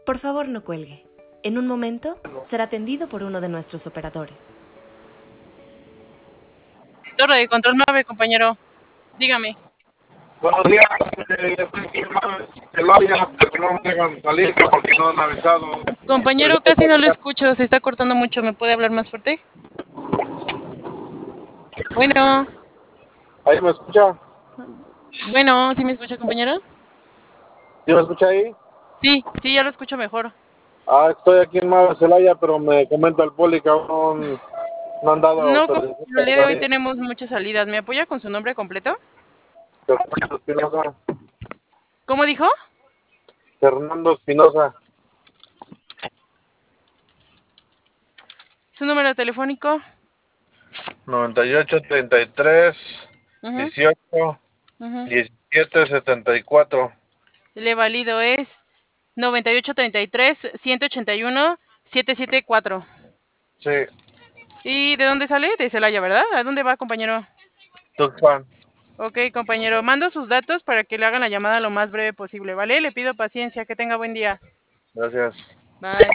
Por favor, no cuelgue. En un momento será atendido por uno de nuestros operadores. Torre de control 9, compañero. Dígame. Buenos días, Celaya, que no me dejan salir porque no han avisado. Compañero, casi no lo escucho, se está cortando mucho. ¿Me puede hablar más fuerte? Bueno, ¿Ahí me escucha? ¿sí me escucha, compañero? ¿Sí me escucha ahí? Sí, ya lo escucho mejor. Estoy aquí en Mava Celaya, pero me comenta el poli que aún no han dado No, autorización compañero, el para día de hoy salir. tenemos muchas salidas. ¿Me apoya con su nombre completo? Fernando Espinosa. ¿Cómo dijo? Fernando Espinosa. ¿Su número telefónico? 98 33 Ujú, 18 ujú. 17 74. Le valido es 9833-181-774. Sí, ¿Y de dónde sale? De Celaya, ¿verdad? ¿A dónde va, compañero? Tuxpan. Ok, compañero, mando sus datos para que le hagan la llamada lo más breve posible, ¿vale? Le pido paciencia, que tenga buen día. Gracias. Bye.